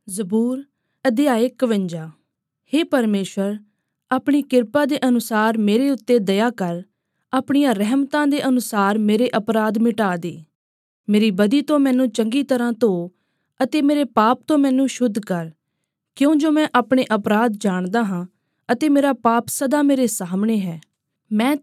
ਜ਼ਬੂਰ ਅਧਿਆਇ 51। ਹੇ ਪਰਮੇਸ਼ਰ, ਆਪਣੀ ਕਿਰਪਾ ਦੇ ਅਨੁਸਾਰ ਮੇਰੇ ਉੱਤੇ ਦਇਆ ਕਰ, ਆਪਣੀਆਂ ਰਹਿਮਤਾਂ ਦੇ ਅਨੁਸਾਰ ਮੇਰੇ ਅਪਰਾਧ ਮਿਟਾ ਦੇ। ਮੇਰੀ ਬਦੀ ਤੋਂ ਮੈਨੂੰ ਚੰਗੀ ਤਰ੍ਹਾਂ ਧੋ ਅਤੇ ਮੇਰੇ ਪਾਪ ਤੋਂ ਮੈਨੂੰ ਸ਼ੁੱਧ ਕਰ, ਕਿਉਂ ਜੋ ਮੈਂ ਆਪਣੇ ਅਪਰਾਧ ਜਾਣਦਾ ਹਾਂ ਅਤੇ ਮੇਰਾ ਪਾਪ ਸਦਾ ਮੇਰੇ ਸਾਹਮਣੇ ਹੈ। ਮੈਂ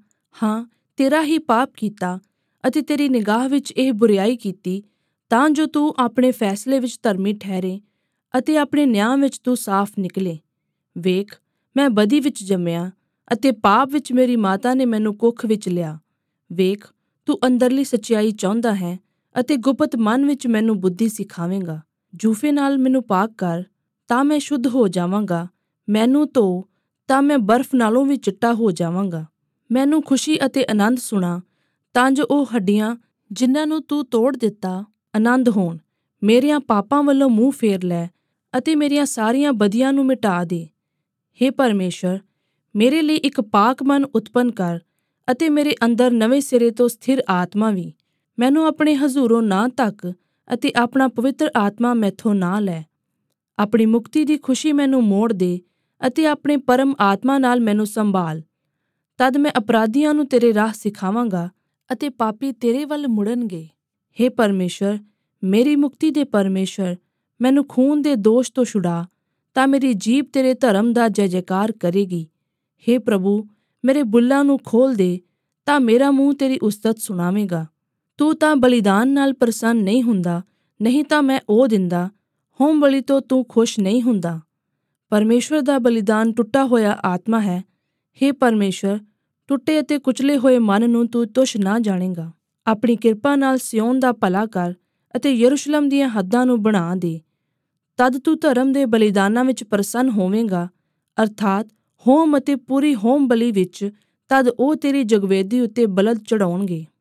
ਤੇਰਾ ਹੀ ਪਾਪ ਕੀਤਾ ਅਤੇ ਤੇਰੀ ਨਿਗਾਹ ਵਿੱਚ ਇਹ ਬੁਰਿਆਈ ਕੀਤੀ, ਤਾਂ ਜੋ ਤੂੰ ਆਪਣੇ ਫੈਸਲੇ ਵਿੱਚ ਧਰਮੀ ਠਹਿਰੇ ਅਤੇ ਆਪਣੇ ਨਿਆਂ ਵਿੱਚ ਤੂੰ ਸਾਫ਼ ਨਿਕਲੇ। ਵੇਖ, ਮੈਂ ਬਦੀ ਵਿੱਚ ਜੰਮਿਆ ਅਤੇ ਪਾਪ ਵਿੱਚ ਮੇਰੀ ਮਾਤਾ ਨੇ ਮੈਨੂੰ ਕੁੱਖ ਵਿੱਚ ਲਿਆ। ਵੇਖ, ਤੂੰ ਅੰਦਰਲੀ ਸੱਚਾਈ ਚਾਹੁੰਦਾ ਹੈ ਅਤੇ ਗੁਪਤ ਮਨ ਵਿੱਚ ਮੈਨੂੰ ਬੁੱਧੀ ਸਿਖਾਵੇਂਗਾ। ਜੂਫੇ ਨਾਲ ਮੈਨੂੰ ਪਾਕ ਕਰ, ਤਾਂ ਮੈਂ ਸ਼ੁੱਧ ਹੋ ਜਾਵਾਂਗਾ। ਮੈਨੂੰ ਧੋ, ਤਾਂ ਮੈਂ ਬਰਫ਼ ਨਾਲੋਂ ਵੀ ਚਿੱਟਾ ਹੋ ਜਾਵਾਂਗਾ। ਮੈਨੂੰ ਖੁਸ਼ੀ ਅਤੇ ਆਨੰਦ ਸੁਣਾ, ਤਾਂ ਜੋ ਉਹ ਹੱਡੀਆਂ ਜਿਨ੍ਹਾਂ ਨੂੰ ਤੂੰ ਤੋੜ ਦਿੱਤਾ ਆਨੰਦ ਹੋਣ। ਮੇਰਿਆਂ ਪਾਪਾਂ ਵੱਲੋਂ ਮੂੰਹ ਫੇਰ ਲੈ ਅਤੇ ਮੇਰੀਆਂ ਸਾਰੀਆਂ ਬਦੀਆਂ ਨੂੰ ਮਿਟਾ ਦੇ। ਹੇ ਪਰਮੇਸ਼ਰ, ਮੇਰੇ ਲਈ ਇੱਕ ਪਾਕ ਮਨ ਉਤਪੰਨ ਕਰ ਅਤੇ ਮੇਰੇ ਅੰਦਰ ਨਵੇਂ ਸਿਰੇ ਤੋਂ ਸਥਿਰ ਆਤਮਾ ਵੀ। ਮੈਨੂੰ ਆਪਣੇ ਹਜ਼ੂਰੋਂ ਨਾ ਧੱਕ ਅਤੇ ਆਪਣਾ ਪਵਿੱਤਰ ਆਤਮਾ ਮੈਥੋਂ ਨਾ ਲੈ। ਆਪਣੀ ਮੁਕਤੀ ਦੀ ਖੁਸ਼ੀ ਮੈਨੂੰ ਮੋੜ ਦੇ ਅਤੇ ਆਪਣੇ ਪਰਮ ਆਤਮਾ ਨਾਲ ਮੈਨੂੰ ਸੰਭਾਲ। ਤਦ ਮੈਂ ਅਪਰਾਧੀਆਂ ਨੂੰ ਤੇਰੇ ਰਾਹ ਸਿਖਾਵਾਂਗਾ ਅਤੇ ਪਾਪੀ ਤੇਰੇ ਵੱਲ ਮੁੜਨਗੇ। ਹੇ ਪਰਮੇਸ਼ਰ, ਮੇਰੀ ਮੁਕਤੀ ਦੇ ਪਰਮੇਸ਼ਰ, ਮੈਨੂੰ ਖੂਨ ਦੇ ਦੋਸ਼ ਤੋਂ ਛੁਡਾ, ਤਾਂ ਮੇਰੀ ਜੀਭ ਤੇਰੇ ਧਰਮ ਦਾ ਜੈ ਜੈਕਾਰ ਕਰੇਗੀ। ਹੇ ਪ੍ਰਭੂ, ਮੇਰੇ ਬੁੱਲ੍ਹਾਂ ਨੂੰ ਖੋਲ੍ਹ ਦੇ, ਤਾਂ ਮੇਰਾ ਮੂੰਹ ਤੇਰੀ ਉਸਤਤ ਸੁਣਾਵੇਗਾ। ਤੂੰ ਤਾਂ ਬਲੀਦਾਨ ਨਾਲ ਪ੍ਰਸੰਨ ਨਹੀਂ ਹੁੰਦਾ, ਨਹੀਂ ਤਾਂ ਮੈਂ ਉਹ ਦਿੰਦਾ। ਹੋਮ ਬਲੀ ਤੋਂ ਤੂੰ ਖੁਸ਼ ਨਹੀਂ ਹੁੰਦਾ। ਪਰਮੇਸ਼ਵਰ ਦਾ ਬਲੀਦਾਨ ਟੁੱਟਾ ਹੋਇਆ ਆਤਮਾ ਹੈ। ਹੇ ਪਰਮੇਸ਼ਰ, ਟੁੱਟੇ ਅਤੇ ਕੁਚਲੇ ਹੋਏ ਮਨ ਨੂੰ ਤੂੰ ਤੁੱਛ ਨਾ ਜਾਣੇਗਾ। ਆਪਣੀ ਕਿਰਪਾ ਨਾਲ ਸਿਯੋਨ ਦਾ ਭਲਾ ਕਰ ਅਤੇ ਯਰੂਸ਼ਲਮ ਦੀਆਂ ਹੱਦਾਂ ਨੂੰ ਬਣਾ ਦੇ। ਤਦ ਤੂੰ ਧਰਮ ਦੇ ਬਲੀਦਾਨਾਂ ਵਿੱਚ ਪ੍ਰਸੰਨ ਹੋਵੇਂਗਾ, ਅਰਥਾਤ ਹੋਮ ਅਤੇ ਪੂਰੀ ਹੋਮ ਬਲੀ ਵਿੱਚ। ਤਦ ਉਹ ਤੇਰੀ ਜਗਵੇਦੀ ਉੱਤੇ ਬਲਦ ਚੜਾਉਣਗੇ।